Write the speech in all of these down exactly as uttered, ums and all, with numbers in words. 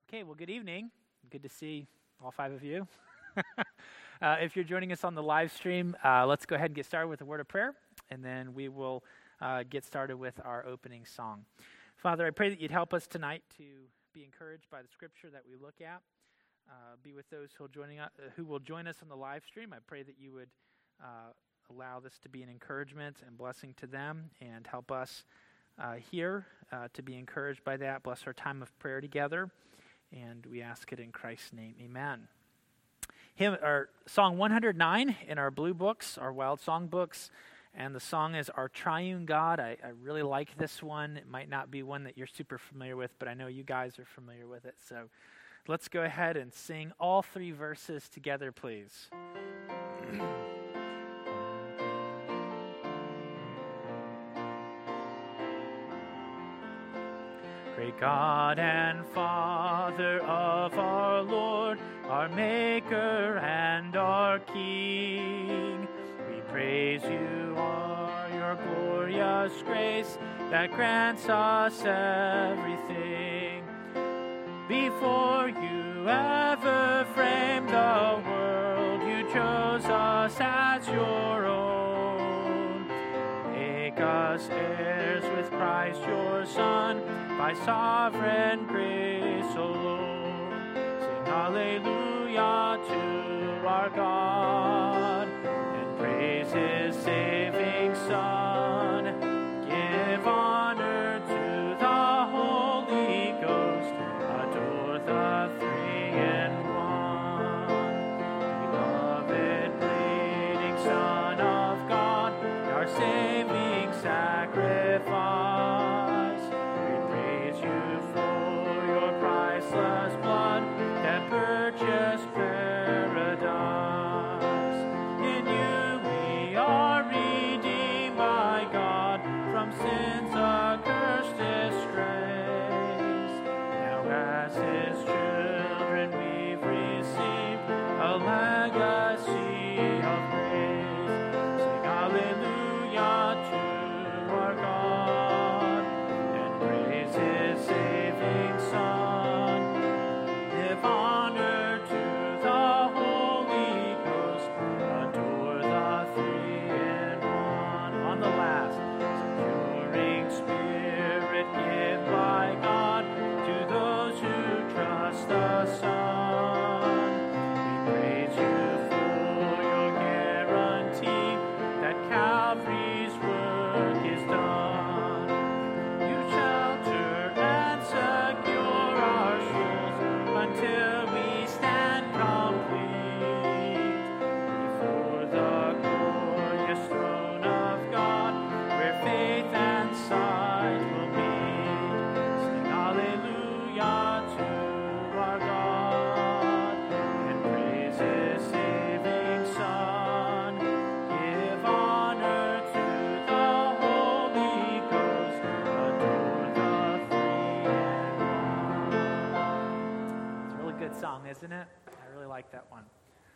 Okay, well, good evening. Good to see all five of you. uh, if you're joining us on the live stream, uh, let's go ahead and get started with a word of prayer, and then we will uh, get started with our opening song. Father, I pray that you'd help us tonight to be encouraged by the scripture that we look at. Uh, be with those who will, joining us, uh, who will join us on the live stream. I pray that you would uh, allow this to be an encouragement and blessing to them, and help us uh, here uh, to be encouraged by that. Bless our time of prayer together. And we ask it in Christ's name, amen. Hymn, our Song one hundred nine in our blue books, our Wild Song books, and the song is Our Triune God. I, I really like this one. It might not be one that you're super familiar with, but I know you guys are familiar with it. So let's go ahead and sing all three verses together, please. Great God and Father of our Lord, our Maker and our King, we praise you for your glorious grace that grants us everything. Before you ever framed the world, you chose us as your own. Make us heirs with Christ your Son, by sovereign grace alone. Sing hallelujah to our God, and praise his saving Son. Give honor to the Holy Ghost, adore the three in one. Beloved bleeding Son of God, our saving sacrifice. Blood that purchased paradise. In you we are redeemed by God from sin's accursed disgrace. Now as his children we've received a legacy of grace. Sing hallelujah to our God, and praise his saving Son. Honor to the Holy Ghost, adore the three in one. On the last, securing Spirit given by God to those who trust the Son. We praise you for your guarantee that Calvary's work is done. You shelter and secure our souls until we stand complete before the glorious throne of God, where faith and sight will meet. Sing hallelujah to our God, and praise his saving Son. Give honor to the Holy Ghost, adore the three in one. Good song, isn't it? I really like that one.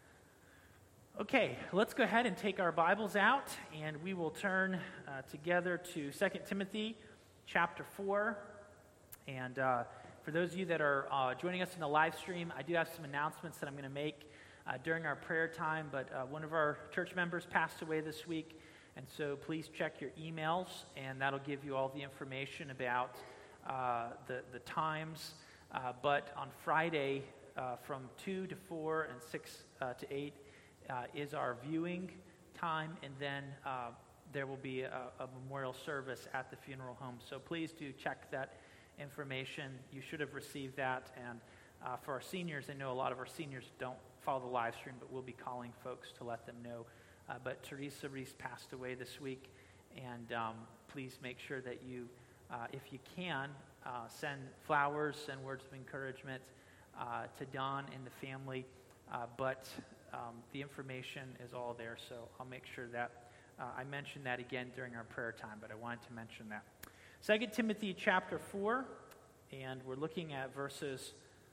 Okay, let's go ahead and take our Bibles out, and we will turn uh, together to Second Timothy chapter four. And uh, for those of you that are uh, joining us in the live stream, I do have some announcements that I'm going to make uh, during our prayer time, but uh, one of our church members passed away this week, and so please check your emails, and that'll give you all the information about uh, the, the times. Uh, but on Friday, uh, from two to four and six uh, to eight uh, is our viewing time, and then uh, there will be a, a memorial service at the funeral home. So please do check that information. You should have received that. And uh, for our seniors, I know a lot of our seniors don't follow the live stream, but we'll be calling folks to let them know. Uh, but Teresa Reese passed away this week, and um, please make sure that you, uh, if you can, Uh, send flowers, send words of encouragement uh, to Don and the family, uh, but um, the information is all there, so I'll make sure that uh, I mention that again during our prayer time, but I wanted to mention that. Second Timothy chapter four, and we're looking at verses,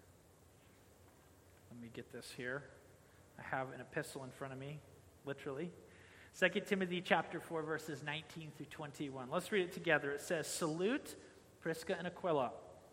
let me get this here. I have an epistle in front of me, literally. Second Timothy chapter four, verses nineteen through twenty-one. Let's read it together. It says, "Salute Prisca and Aquila,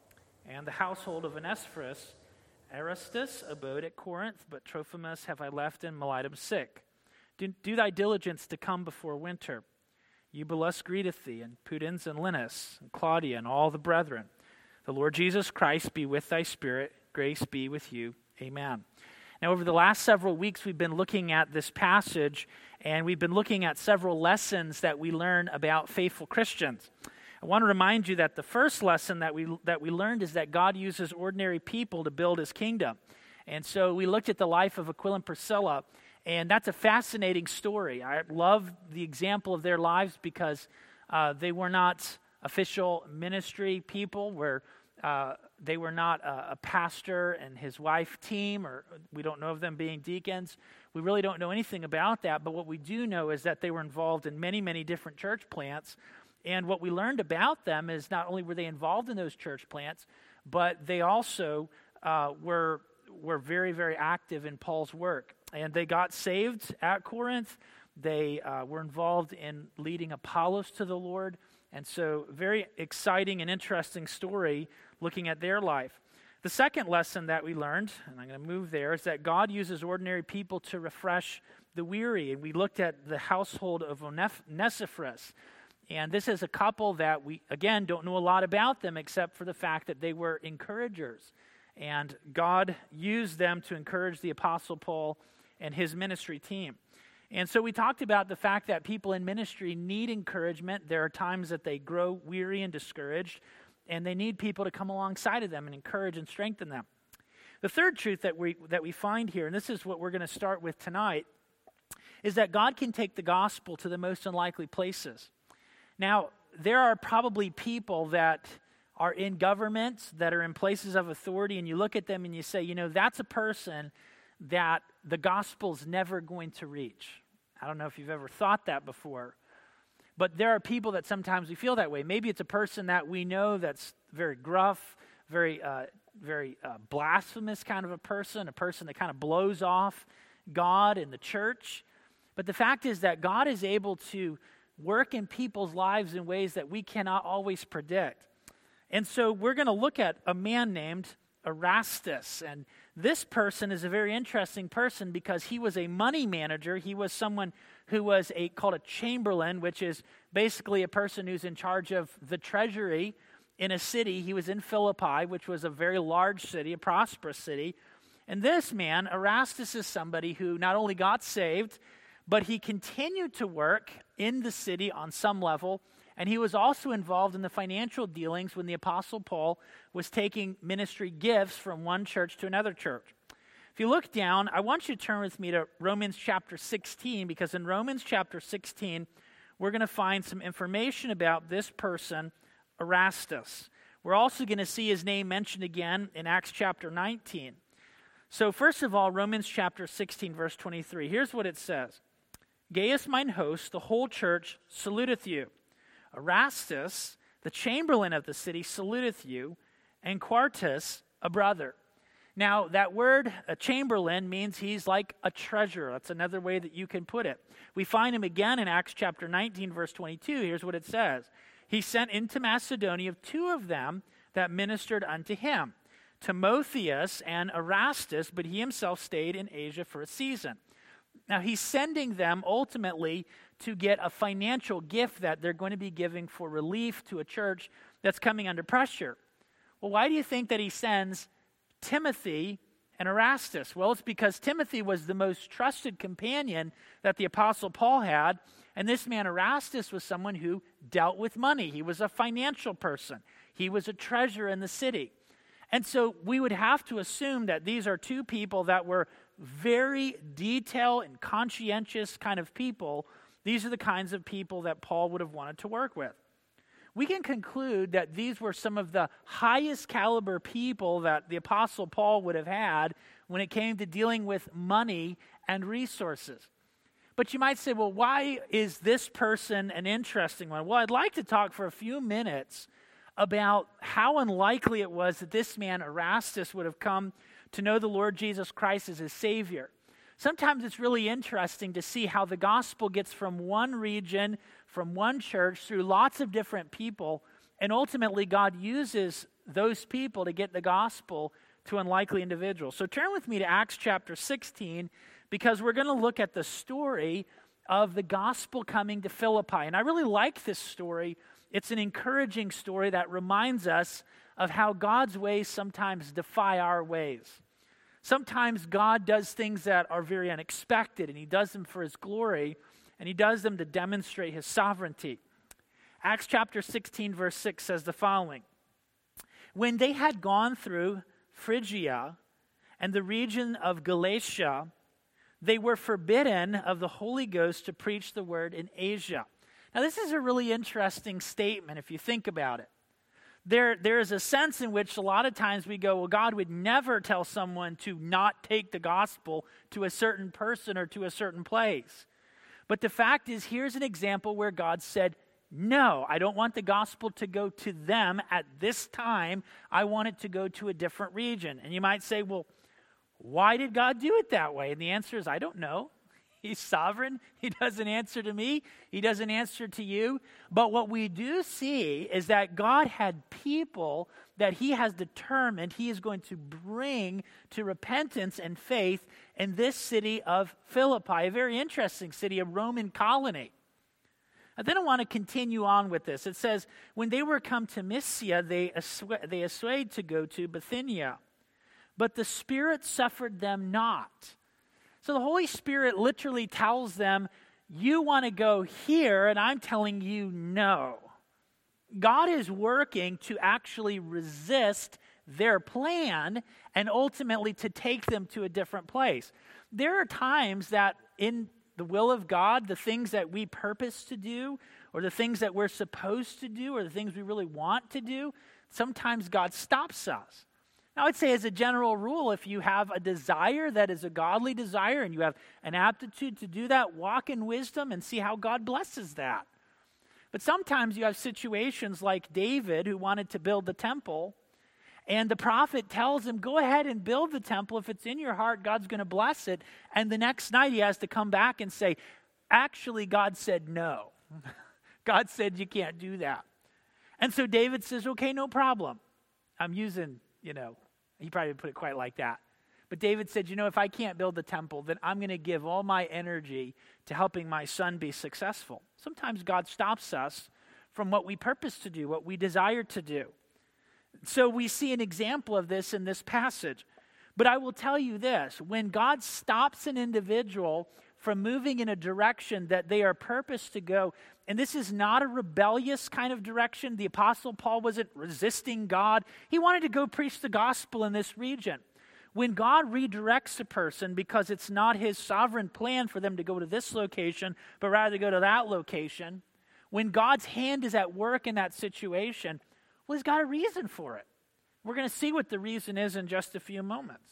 and the household of Onesiphorus. Aristus abode at Corinth, but Trophimus have I left in Miletum sick. Do, do thy diligence to come before winter. Eubulus greeteth thee, and Pudens and Linus, and Claudia, and all the brethren. The Lord Jesus Christ be with thy spirit. Grace be with you. Amen. Now, over the last several weeks, we've been looking at this passage, and we've been looking at several lessons that we learn about faithful Christians. I want to remind you that the first lesson that we that we learned is that God uses ordinary people to build his kingdom. And so we looked at the life of Aquila and Priscilla, and that's a fascinating story. I love the example of their lives because uh, they were not official ministry people, where uh, they were not a, a pastor and his wife team, or we don't know of them being deacons. We really don't know anything about that, but what we do know is that they were involved in many, many different church plants. And what we learned about them is not only were they involved in those church plants, but they also uh, were were very, very active in Paul's work. And they got saved at Corinth. They uh, were involved in leading Apollos to the Lord. And so very exciting and interesting story looking at their life. The second lesson that we learned, and I'm going to move there, is that God uses ordinary people to refresh the weary. And we looked at the household of Onesiphorus. And this is a couple that we, again, don't know a lot about them except for the fact that they were encouragers. And God used them to encourage the Apostle Paul and his ministry team. And so we talked about the fact that people in ministry need encouragement. There are times that they grow weary and discouraged, and they need people to come alongside of them and encourage and strengthen them. The third truth that we that we find here, and this is what we're going to start with tonight, is that God can take the gospel to the most unlikely places. Now, there are probably people that are in governments, that are in places of authority, and you look at them and you say, you know, that's a person that the gospel's never going to reach. I don't know if you've ever thought that before, but there are people that sometimes we feel that way. Maybe it's a person that we know that's very gruff, very, uh, very uh, blasphemous kind of a person, a person that kind of blows off God and the church. But the fact is that God is able to work in people's lives in ways that we cannot always predict. And so we're going to look at a man named Erastus. And this person is a very interesting person because he was a money manager. He was someone who was a called a chamberlain, which is basically a person who's in charge of the treasury in a city. He was in Philippi, which was a very large city, a prosperous city. And this man, Erastus, is somebody who not only got saved, but he continued to work in the city on some level, and he was also involved in the financial dealings when the Apostle Paul was taking ministry gifts from one church to another church. If you look down, I want you to turn with me to Romans chapter sixteen, because in Romans chapter sixteen, we're going to find some information about this person, Erastus. We're also going to see his name mentioned again in Acts chapter nineteen. So first of all, Romans chapter sixteen, verse twenty-three. Here's what it says. Gaius mine host, the whole church saluteth you. Erastus, the chamberlain of the city, saluteth you, and Quartus, a brother. Now, that word, a chamberlain, means he's like a treasurer. That's another way that you can put it. We find him again in Acts chapter nineteen, verse twenty-two. Here's what it says. He sent into Macedonia two of them that ministered unto him, Timotheus and Erastus, but he himself stayed in Asia for a season. Now, he's sending them ultimately to get a financial gift that they're going to be giving for relief to a church that's coming under pressure. Well, why do you think that he sends Timothy and Erastus? Well, it's because Timothy was the most trusted companion that the Apostle Paul had, and this man Erastus was someone who dealt with money. He was a financial person. He was a treasurer in the city. And so we would have to assume that these are two people that were very detailed and conscientious kind of people. These are the kinds of people that Paul would have wanted to work with. We can conclude that these were some of the highest caliber people that the Apostle Paul would have had when it came to dealing with money and resources. But you might say, well, why is this person an interesting one? Well, I'd like to talk for a few minutes about how unlikely it was that this man, Erastus, would have come to know the Lord Jesus Christ as his Savior. Sometimes it's really interesting to see how the gospel gets from one region, from one church, through lots of different people, and ultimately God uses those people to get the gospel to unlikely individuals. So turn with me to Acts chapter sixteen, because we're going to look at the story of the gospel coming to Philippi. And I really like this story. It's an encouraging story that reminds us of how God's ways sometimes defy our ways. Sometimes God does things that are very unexpected, and he does them for his glory, and he does them to demonstrate his sovereignty. Acts chapter sixteen, verse six says the following. When they had gone through Phrygia and the region of Galatia, they were forbidden of the Holy Ghost to preach the word in Asia. Now, this is a really interesting statement if you think about it. There, there is a sense in which a lot of times we go, well, God would never tell someone to not take the gospel to a certain person or to a certain place. But the fact is, here's an example where God said, no, I don't want the gospel to go to them at this time. I want it to go to a different region. And you might say, well, why did God do it that way? And the answer is, I don't know. He's sovereign. He doesn't answer to me. He doesn't answer to you. But what we do see is that God had people that he has determined he is going to bring to repentance and faith in this city of Philippi, a very interesting city, a Roman colony. And then I want to continue on with this. It says, when they were come to Mysia, they, assu- they essayed to go to Bithynia, but the Spirit suffered them not. So the Holy Spirit literally tells them, you want to go here, and I'm telling you no. God is working to actually resist their plan and ultimately to take them to a different place. There are times that in the will of God, the things that we purpose to do, or the things that we're supposed to do, or the things we really want to do, sometimes God stops us. Now, I'd say as a general rule, if you have a desire that is a godly desire and you have an aptitude to do that, walk in wisdom and see how God blesses that. But sometimes you have situations like David, who wanted to build the temple, and the prophet tells him, go ahead and build the temple. If it's in your heart, God's going to bless it. And the next night he has to come back and say, actually, God said no. God said you can't do that. And so David says, okay, no problem. I'm using, you know, he probably didn't put it quite like that. But David said, you know, if I can't build the temple, then I'm going to give all my energy to helping my son be successful. Sometimes God stops us from what we purpose to do, what we desire to do. So we see an example of this in this passage. But I will tell you this, when God stops an individual from moving in a direction that they are purposed to go, and this is not a rebellious kind of direction. The Apostle Paul wasn't resisting God. He wanted to go preach the gospel in this region. When God redirects a person because it's not his sovereign plan for them to go to this location, but rather to go to that location, when God's hand is at work in that situation, well, he's got a reason for it. We're going to see what the reason is in just a few moments.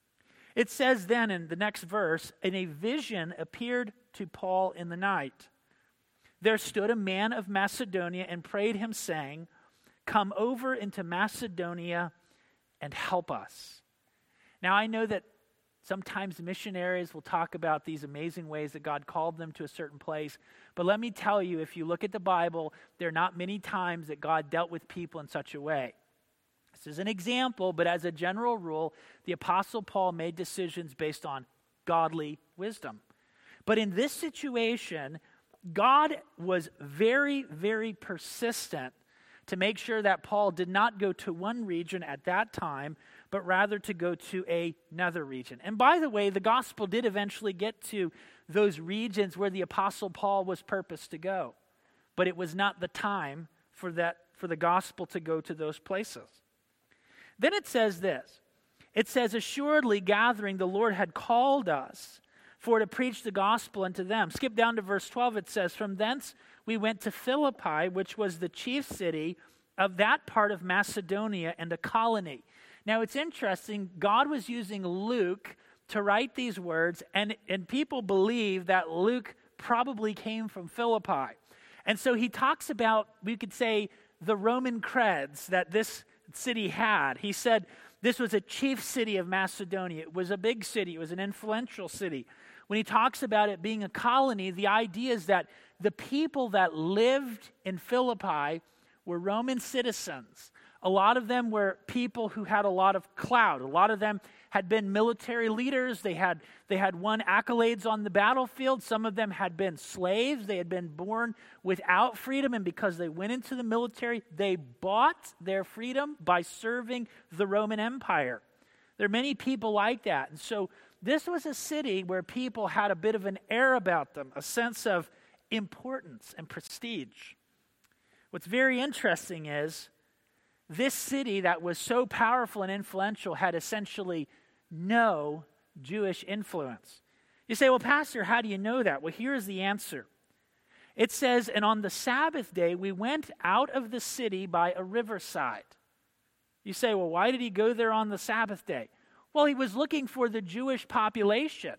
It says then in the next verse, and a vision appeared to Paul in the night. There stood a man of Macedonia and prayed him, saying, come over into Macedonia and help us. Now, I know that sometimes missionaries will talk about these amazing ways that God called them to a certain place. But let me tell you, if you look at the Bible, there are not many times that God dealt with people in such a way. This is an example, but as a general rule, the Apostle Paul made decisions based on godly wisdom. But in this situation, God was very, very persistent to make sure that Paul did not go to one region at that time, but rather to go to another region. And by the way, the gospel did eventually get to those regions where the Apostle Paul was purposed to go. But it was not the time for that for the gospel to go to those places. Then it says this. It says, assuredly gathering, the Lord had called us for to preach the gospel unto them. Skip down to verse twelve. It says, from thence we went to Philippi, which was the chief city of that part of Macedonia and a colony. Now it's interesting, God was using Luke to write these words, and, and people believe that Luke probably came from Philippi. And so he talks about, we could say, the Roman creds that this city had. He said this was a chief city of Macedonia. It was a big city. It was an influential city. When he talks about it being a colony, the idea is that the people that lived in Philippi were Roman citizens. A lot of them were people who had a lot of clout. A lot of them had been military leaders. They had, they had won accolades on the battlefield. Some of them had been slaves. They had been born without freedom, and because they went into the military, they bought their freedom by serving the Roman Empire. There are many people like that. And so this was a city where people had a bit of an air about them, a sense of importance and prestige. What's very interesting is this city that was so powerful and influential had essentially no Jewish influence. You say, well, Pastor, how do you know that? Well, here's the answer. It says, and on the Sabbath day, we went out of the city by a riverside. You say, well, why did he go there on the Sabbath day? Well, he was looking for the Jewish population.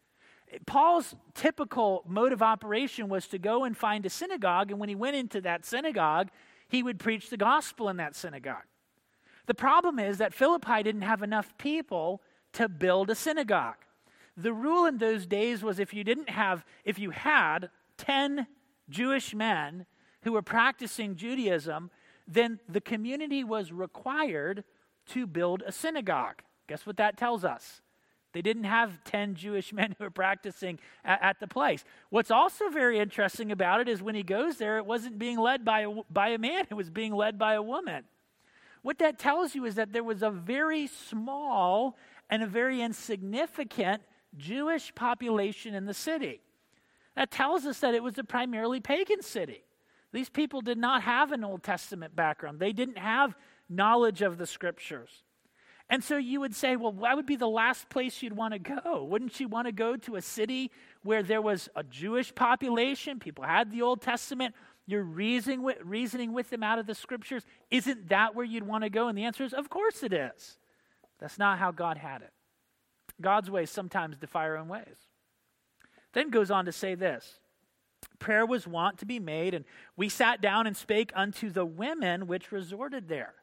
Paul's typical mode of operation was to go and find a synagogue, and when he went into that synagogue, he would preach the gospel in that synagogue. The problem is that Philippi didn't have enough people to build a synagogue. The rule in those days was if you didn't have, if you had ten Jewish men who were practicing Judaism, then the community was required to build a synagogue. Guess what that tells us? They didn't have ten Jewish men who were practicing at, at the place. What's also very interesting about it is when he goes there, it wasn't being led by a, by a man, it was being led by a woman. What that tells you is that there was a very small and a very insignificant Jewish population in the city. That tells us that it was a primarily pagan city. These people did not have an Old Testament background. They didn't have knowledge of the scriptures. And so you would say, well, that would be the last place you'd want to go. Wouldn't you want to go to a city where there was a Jewish population? People had the Old Testament. You're reasoning with, reasoning with them out of the scriptures. Isn't that where you'd want to go? And the answer is, of course it is. That's not how God had it. God's ways sometimes defy our own ways. Then goes on to say this. Prayer was wont to be made, and we sat down and spake unto the women which resorted there.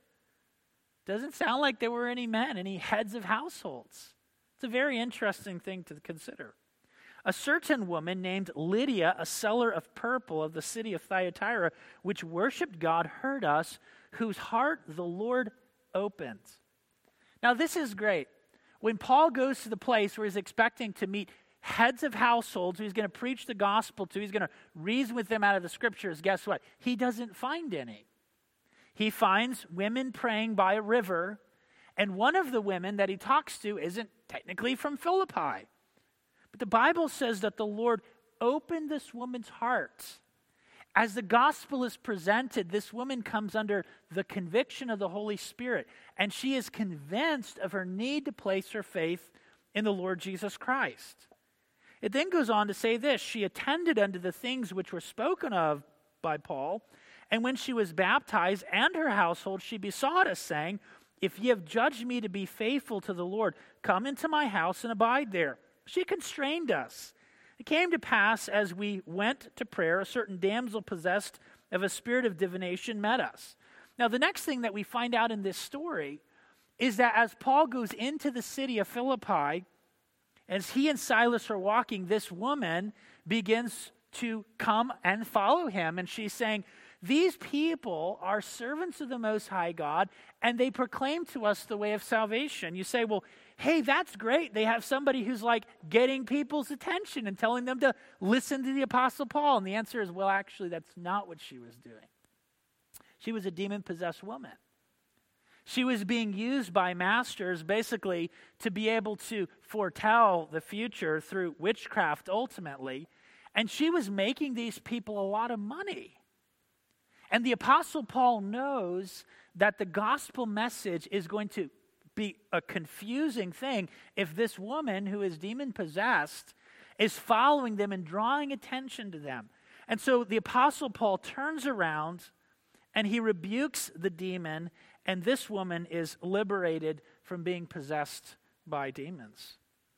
Doesn't sound like there were any men, any heads of households. It's a very interesting thing to consider. A certain woman named Lydia, a seller of purple of the city of Thyatira, which worshipped God, heard us, whose heart the Lord opened. Now this is great. When Paul goes to the place where he's expecting to meet heads of households who he's going to preach the gospel to, he's going to reason with them out of the scriptures, guess what? He doesn't find any. He finds women praying by a river, and one of the women that he talks to isn't technically from Philippi. But the Bible says that the Lord opened this woman's heart. As the gospel is presented, this woman comes under the conviction of the Holy Spirit, and she is convinced of her need to place her faith in the Lord Jesus Christ. It then goes on to say this, she attended unto the things which were spoken of by Paul, and when she was baptized and her household, she besought us, saying, if ye have judged me to be faithful to the Lord, come into my house and abide there. She constrained us. It came to pass as we went to prayer, a certain damsel possessed of a spirit of divination met us. Now, the next thing that we find out in this story is that as Paul goes into the city of Philippi, as he and Silas are walking, this woman begins to come and follow him, and she's saying, these people are servants of the Most High God, and they proclaim to us the way of salvation. You say, well, hey, that's great. They have somebody who's like getting people's attention and telling them to listen to the Apostle Paul. And the answer is, well, actually, that's not what she was doing. She was a demon-possessed woman. She was being used by masters basically to be able to foretell the future through witchcraft ultimately. And she was making these people a lot of money. And the Apostle Paul knows that the gospel message is going to be a confusing thing if this woman who is demon-possessed is following them and drawing attention to them. And so the Apostle Paul turns around and he rebukes the demon, and this woman is liberated from being possessed by demons.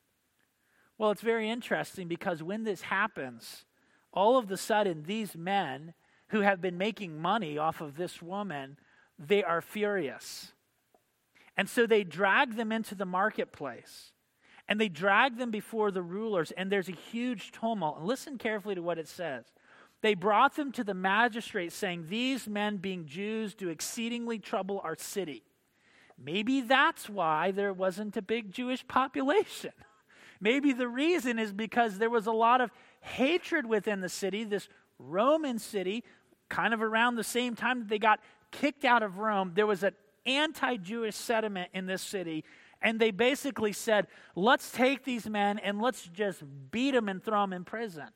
Well, it's very interesting because when this happens, all of a sudden these men who have been making money off of this woman, they are furious. And so they drag them into the marketplace. And they drag them before the rulers. And there's a huge tumult. And listen carefully to what it says. They brought them to the magistrate, saying, "These men, being Jews, do exceedingly trouble our city." Maybe that's why there wasn't a big Jewish population. Maybe the reason is because there was a lot of hatred within the city, this Roman city, kind of around the same time that they got kicked out of Rome. There was an anti-Jewish sentiment in this city, and they basically said, let's take these men and let's just beat them and throw them in prison.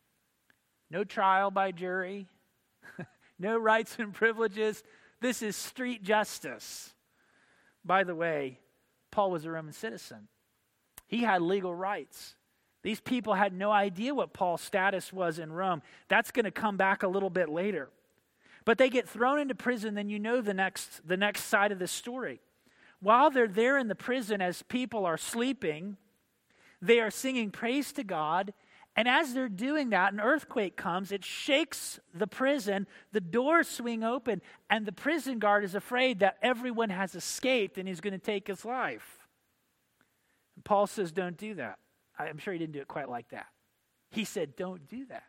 No trial by jury, no rights and privileges. This is street justice. By the way, Paul was a Roman citizen. He had legal rights. These people had no idea what Paul's status was in Rome. That's going to come back a little bit later. But they get thrown into prison, then you know the next, the next side of the story. While they're there in the prison as people are sleeping, they are singing praise to God. And as they're doing that, an earthquake comes. It shakes the prison. The doors swing open. And the prison guard is afraid that everyone has escaped and he's going to take his life. And Paul says, don't do that. I'm sure he didn't do it quite like that. He said, don't do that.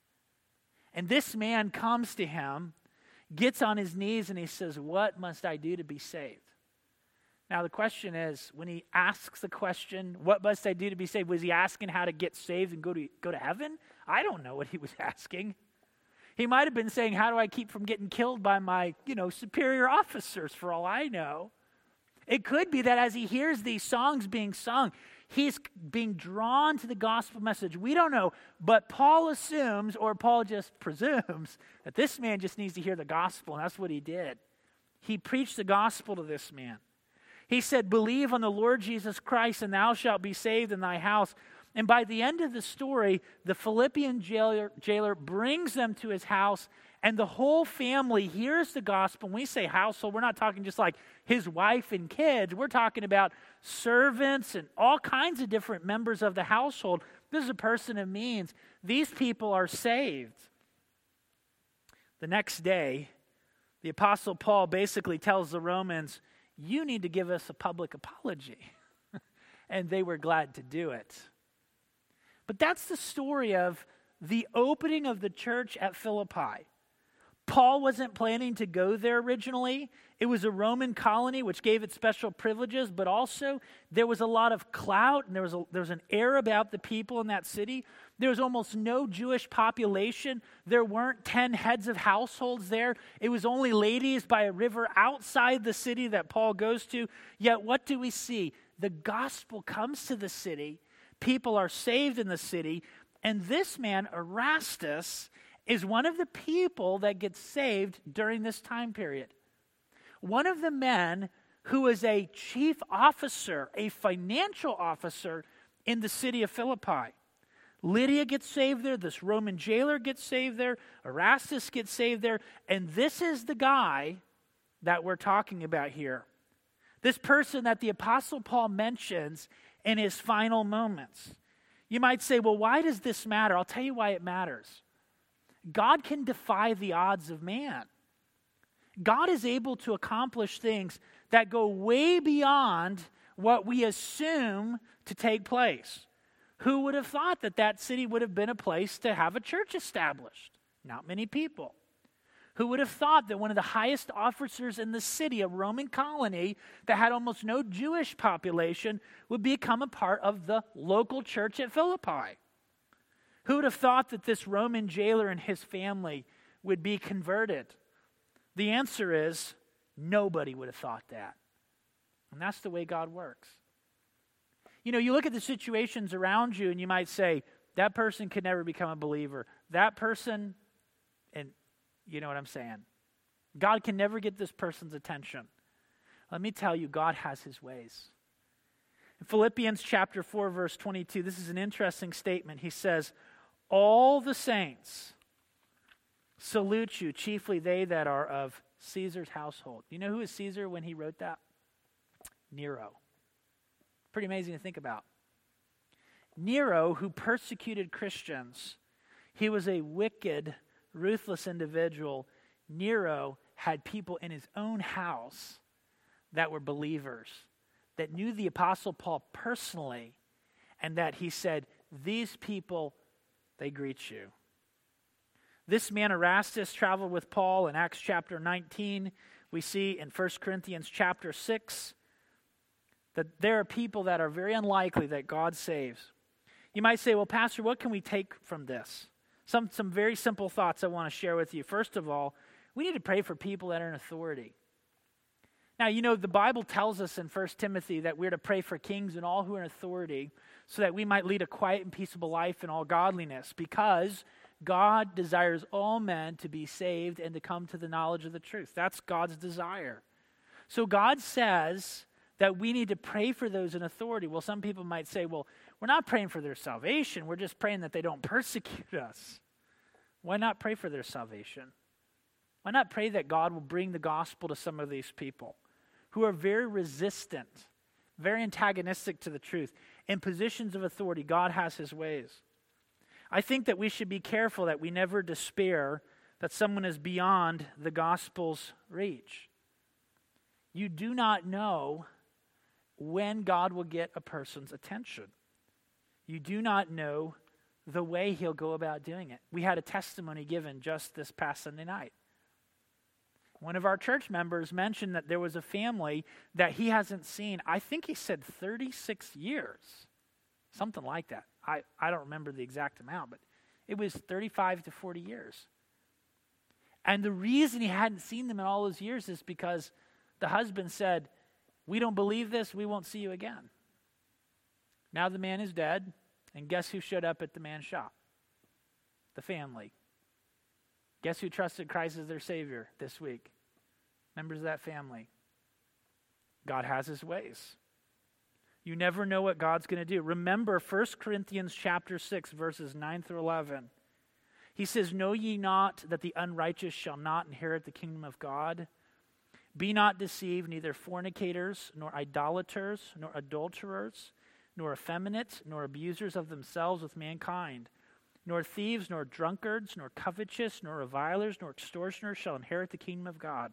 And this man comes to him, gets on his knees, and he says, what must I do to be saved? Now, the question is, when he asks the question, what must I do to be saved? Was he asking how to get saved and go to, go to heaven? I don't know what he was asking. He might have been saying, how do I keep from getting killed by my, you know, superior officers, for all I know. It could be that as he hears these songs being sung, he's being drawn to the gospel message. We don't know, but Paul assumes, or Paul just presumes, that this man just needs to hear the gospel, and that's what he did. He preached the gospel to this man. He said, believe on the Lord Jesus Christ, and thou shalt be saved in thy house. And by the end of the story, the Philippian jailer, jailer brings them to his house, and the whole family hears the gospel. When we say household, we're not talking just like his wife and kids. We're talking about servants and all kinds of different members of the household. This is a person of means. These people are saved. The next day, the Apostle Paul basically tells the Romans, you need to give us a public apology. And they were glad to do it. But that's the story of the opening of the church at Philippi. Paul wasn't planning to go there originally. It was a Roman colony, which gave it special privileges, but also there was a lot of clout, and there was, a, there was an air about the people in that city. There was almost no Jewish population. There weren't ten heads of households there. It was only ladies by a river outside the city that Paul goes to. Yet what do we see? The gospel comes to the city. People are saved in the city. And this man, Erastus, is one of the people that gets saved during this time period. One of the men who is a chief officer, a financial officer in the city of Philippi. Lydia gets saved there. This Roman jailer gets saved there. Erastus gets saved there. And this is the guy that we're talking about here. This person that the Apostle Paul mentions in his final moments. You might say, well, why does this matter? I'll tell you why it matters. God can defy the odds of man. God is able to accomplish things that go way beyond what we assume to take place. Who would have thought that that city would have been a place to have a church established? Not many people. Who would have thought that one of the highest officers in the city, a Roman colony that had almost no Jewish population, would become a part of the local church at Philippi? Who would have thought that this Roman jailer and his family would be converted? The answer is nobody would have thought that. And that's the way God works. You know, you look at the situations around you and you might say, that person could never become a believer. That person, and you know what I'm saying. God can never get this person's attention. Let me tell you, God has his ways. In Philippians chapter four, verse twenty-two, this is an interesting statement. He says, all the saints salute you, chiefly they that are of Caesar's household. You know who is Caesar when he wrote that? Nero. Pretty amazing to think about. Nero, who persecuted Christians, he was a wicked, ruthless individual. Nero had people in his own house that were believers, that knew the Apostle Paul personally, and that he said, these people, they greet you. This man Erastus traveled with Paul in Acts chapter nineteen. We see in First Corinthians chapter six that there are people that are very unlikely that God saves. You might say, well, Pastor, what can we take from this? Some, some very simple thoughts I want to share with you. First of all, we need to pray for people that are in authority. Now, you know, the Bible tells us in First Timothy that we're to pray for kings and all who are in authority so that we might lead a quiet and peaceable life in all godliness, because God desires all men to be saved and to come to the knowledge of the truth. That's God's desire. So God says that we need to pray for those in authority. Well, some people might say, well, we're not praying for their salvation. We're just praying that they don't persecute us. Why not pray for their salvation? Why not pray that God will bring the gospel to some of these people who are very resistant, very antagonistic to the truth? In positions of authority, God has his ways. I think that we should be careful that we never despair that someone is beyond the gospel's reach. You do not know when God will get a person's attention. You do not know the way he'll go about doing it. We had a testimony given just this past Sunday night. One of our church members mentioned that there was a family that he hasn't seen, I think he said thirty-six years, something like that. I, I don't remember the exact amount, but it was thirty-five to forty years. And the reason he hadn't seen them in all those years is because the husband said, we don't believe this, we won't see you again. Now the man is dead, and guess who showed up at the man's shop? The family. Guess who trusted Christ as their Savior this week? Members of that family. God has his ways. You never know what God's going to do. Remember First Corinthians chapter six, verses nine through eleven. He says, know ye not that the unrighteous shall not inherit the kingdom of God? Be not deceived, neither fornicators, nor idolaters, nor adulterers, nor effeminate, nor abusers of themselves with mankind, nor thieves, nor drunkards, nor covetous, nor revilers, nor extortioners shall inherit the kingdom of God.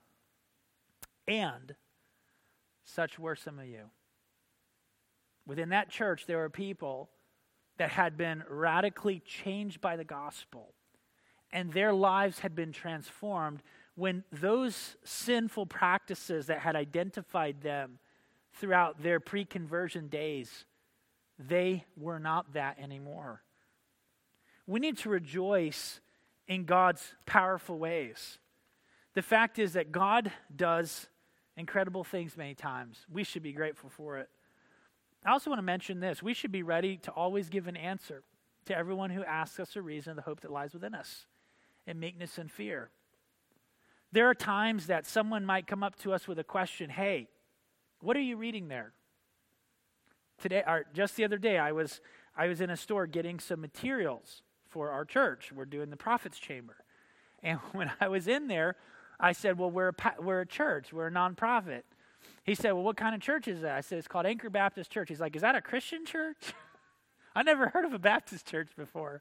And such were some of you. Within that church, there were people that had been radically changed by the gospel, and their lives had been transformed when those sinful practices that had identified them throughout their pre-conversion days, they were not that anymore. We need to rejoice in God's powerful ways. The fact is that God does incredible things many times. We should be grateful for it. I also want to mention this. We should be ready to always give an answer to everyone who asks us a reason of the hope that lies within us, in meekness and fear. There are times that someone might come up to us with a question, hey, what are you reading there? Today, or just the other day, I was I was in a store getting some materials for our church. We're doing the Prophet's Chamber. And when I was in there, I said, well, we're a, we're a church. We're a nonprofit. He said, well, what kind of church is that? I said, it's called Anchor Baptist Church. He's like, is that a Christian church? I never heard of a Baptist church before.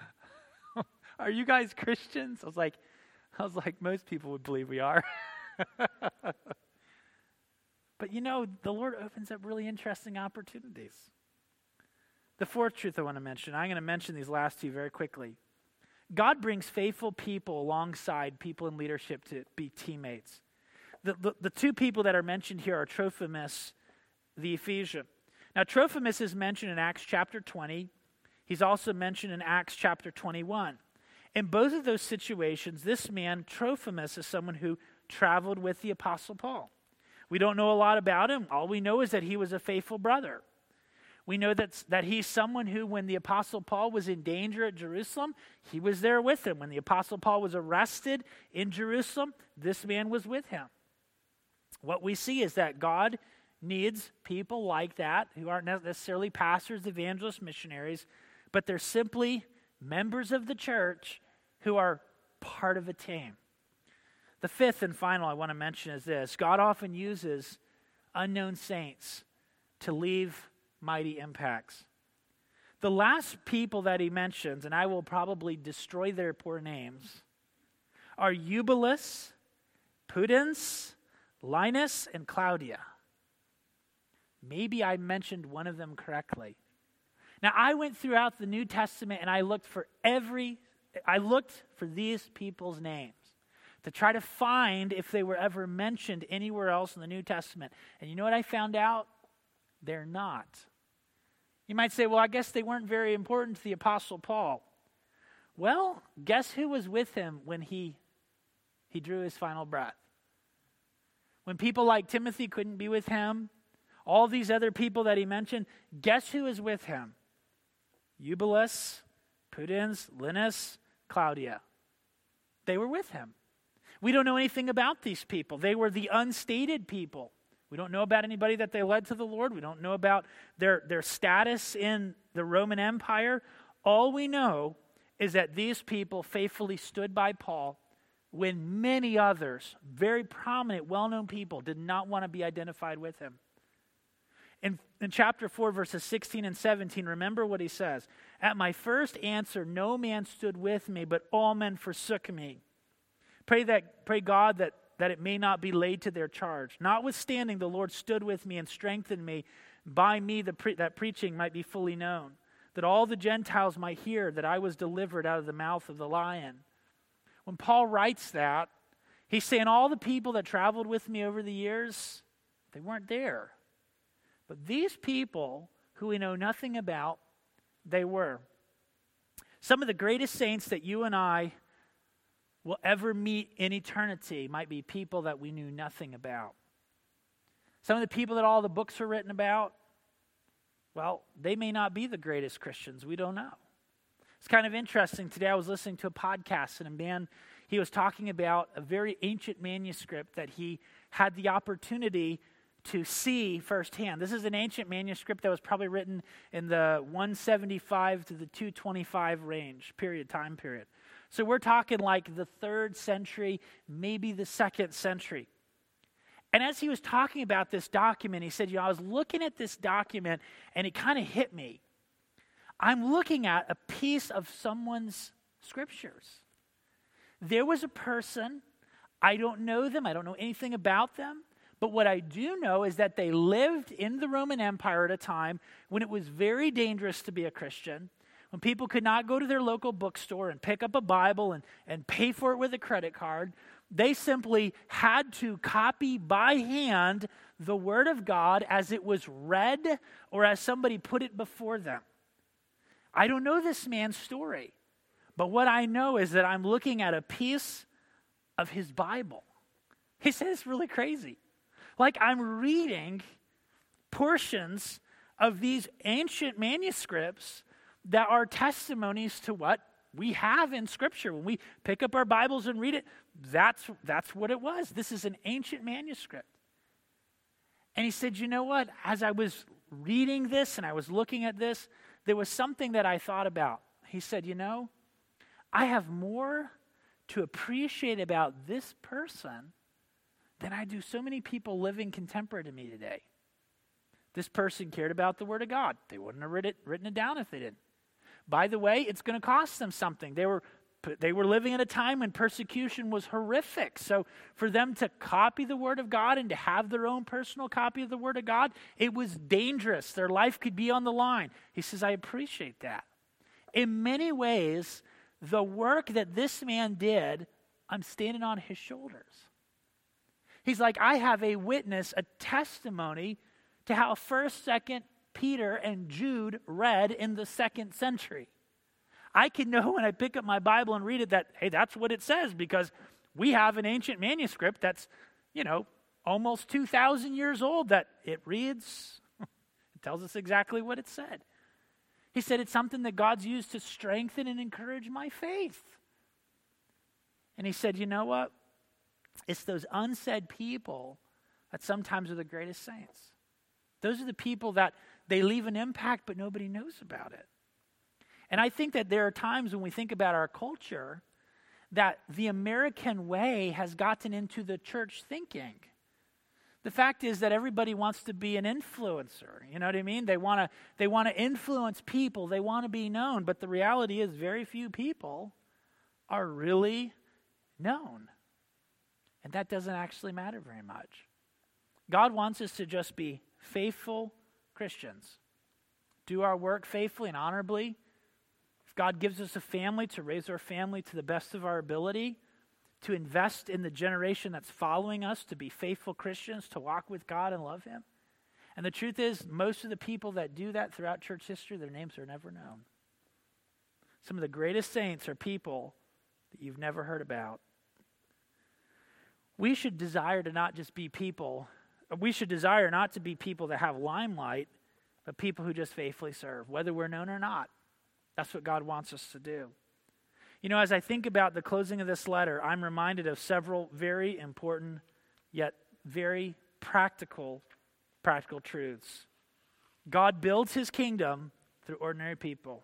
Are you guys Christians? I was like, I was like, most people would believe we are. But you know, the Lord opens up really interesting opportunities. The fourth truth I want to mention, I'm going to mention these last two very quickly. God brings faithful people alongside people in leadership to be teammates. The, the, the two people that are mentioned here are Trophimus, the Ephesian. Now, Trophimus is mentioned in Acts chapter twenty. He's also mentioned in Acts chapter twenty-one. In both of those situations, this man, Trophimus, is someone who traveled with the Apostle Paul. We don't know a lot about him. All we know is that he was a faithful brother. We know that, that he's someone who, when the Apostle Paul was in danger at Jerusalem, he was there with him. When the Apostle Paul was arrested in Jerusalem, this man was with him. What we see is that God needs people like that who aren't necessarily pastors, evangelists, missionaries, but they're simply members of the church who are part of a team. The fifth and final I want to mention is this. God often uses unknown saints to leave mighty impacts. The last people that he mentions, and I will probably destroy their poor names, are Eubulus, Pudens, Linus, and Claudia. Maybe I mentioned one of them correctly. Now, I went throughout the New Testament and I looked for every I looked for these people's names to try to find if they were ever mentioned anywhere else in the New Testament. And you know what I found out? They're not. You might say, well, I guess they weren't very important to the Apostle Paul. Well, guess who was with him when he, he drew his final breath? When people like Timothy couldn't be with him, all these other people that he mentioned, guess who was with him? Eubulus, Pudens, Linus, Claudia. They were with him. We don't know anything about these people. They were the unstated people. We don't know about anybody that they led to the Lord. We don't know about their, their status in the Roman Empire. All we know is that these people faithfully stood by Paul when many others, very prominent, well-known people, did not want to be identified with him. In, in chapter four, verses sixteen and seventeen, remember what he says. At my first answer, no man stood with me, but all men forsook me. Pray that, pray God that, that it may not be laid to their charge. Notwithstanding, the Lord stood with me and strengthened me. By me, the pre- that preaching might be fully known, that all the Gentiles might hear that I was delivered out of the mouth of the lion. When Paul writes that, he's saying all the people that traveled with me over the years, they weren't there. But these people who we know nothing about, they were. Some of the greatest saints that you and I will ever meet in eternity might be people that we knew nothing about. Some of the people that all the books are written about, well, they may not be the greatest Christians. We don't know. It's kind of interesting. Today I was listening to a podcast, and a man, he was talking about a very ancient manuscript that he had the opportunity to see firsthand. This is an ancient manuscript that was probably written in the one seventy-five to the two twenty-five range, period, time period. So we're talking like the third century, maybe the second century. And as he was talking about this document, he said, you know, I was looking at this document and it kind of hit me. I'm looking at a piece of someone's scriptures. There was a person, I don't know them, I don't know anything about them, but what I do know is that they lived in the Roman Empire at a time when it was very dangerous to be a Christian, when people could not go to their local bookstore and pick up a Bible and, and pay for it with a credit card. They simply had to copy by hand the Word of God as it was read or as somebody put it before them. I don't know this man's story, but what I know is that I'm looking at a piece of his Bible. He said it's really crazy. Like I'm reading portions of these ancient manuscripts that are testimonies to what we have in Scripture. When we pick up our Bibles and read it, that's, that's what it was. This is an ancient manuscript. And he said, you know what? As I was reading this and I was looking at this, there was something that I thought about. He said, you know, I have more to appreciate about this person than I do so many people living contemporary to me today. This person cared about the Word of God. They wouldn't have written it, written it down if they didn't. By the way, it's going to cost them something. They were they were living at a time when persecution was horrific. So for them to copy the Word of God and to have their own personal copy of the Word of God, it was dangerous. Their life could be on the line. He says, I appreciate that. In many ways, the work that this man did, I'm standing on his shoulders. He's like, I have a witness, a testimony to how first, second, Peter and Jude read in the second century. I can know when I pick up my Bible and read it that, hey, that's what it says, because we have an ancient manuscript that's, you know, almost two thousand years old that it reads, it tells us exactly what it said. He said it's something that God's used to strengthen and encourage my faith. And he said, you know what? It's those unsaid people that sometimes are the greatest saints. Those are the people that they leave an impact, but nobody knows about it. And I think that there are times when we think about our culture that the American way has gotten into the church thinking. The fact is that everybody wants to be an influencer. You know what I mean? They want to they want to influence people. They want to be known. But the reality is very few people are really known. And that doesn't actually matter very much. God wants us to just be faithful Christians. Do our work faithfully and honorably. God gives us a family, to raise our family to the best of our ability, to invest in the generation that's following us, to be faithful Christians, to walk with God and love him. And the truth is, most of the people that do that throughout church history, their names are never known. Some of the greatest saints are people that you've never heard about. We should desire to not just be people, we should desire not to be people that have limelight, but people who just faithfully serve, whether we're known or not. That's what God wants us to do. You know, as I think about the closing of this letter, I'm reminded of several very important, yet very practical, practical truths. God builds his kingdom through ordinary people.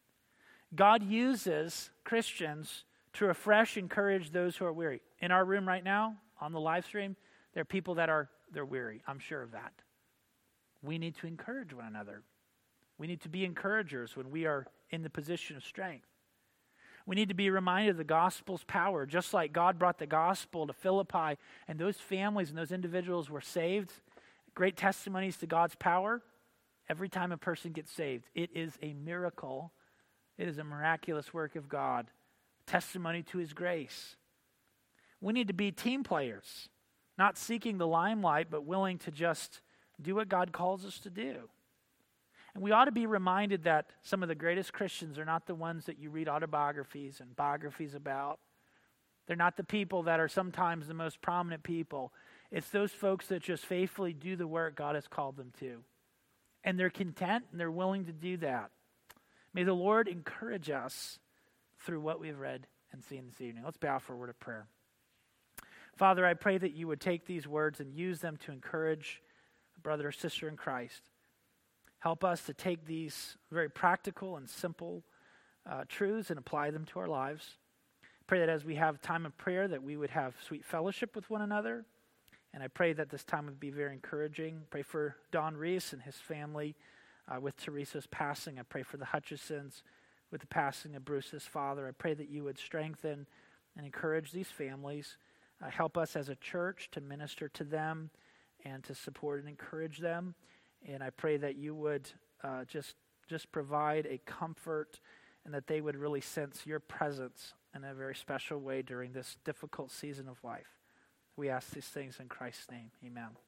God uses Christians to refresh and encourage those who are weary. In our room right now, on the live stream, there are people that are they're weary. I'm sure of that. We need to encourage one another. We need to be encouragers when we are in the position of strength. We need to be reminded of the gospel's power. Just like God brought the gospel to Philippi, and those families and those individuals were saved, great testimonies to God's power. Every time a person gets saved, it is a miracle. It is a miraculous work of God, testimony to his grace. We need to be team players, not seeking the limelight, but willing to just do what God calls us to do. And we ought to be reminded that some of the greatest Christians are not the ones that you read autobiographies and biographies about. They're not the people that are sometimes the most prominent people. It's those folks that just faithfully do the work God has called them to. And they're content and they're willing to do that. May the Lord encourage us through what we've read and seen this evening. Let's bow for a word of prayer. Father, I pray that you would take these words and use them to encourage a brother or sister in Christ. Help us to take these very practical and simple uh, truths and apply them to our lives. Pray that as we have time of prayer that we would have sweet fellowship with one another. And I pray that this time would be very encouraging. Pray for Don Reese and his family uh, with Teresa's passing. I pray for the Hutchisons with the passing of Bruce's father. I pray that you would strengthen and encourage these families. Uh, help us as a church to minister to them and to support and encourage them. And I pray that you would uh, just, just provide a comfort and that they would really sense your presence in a very special way during this difficult season of life. We ask these things in Christ's name. Amen.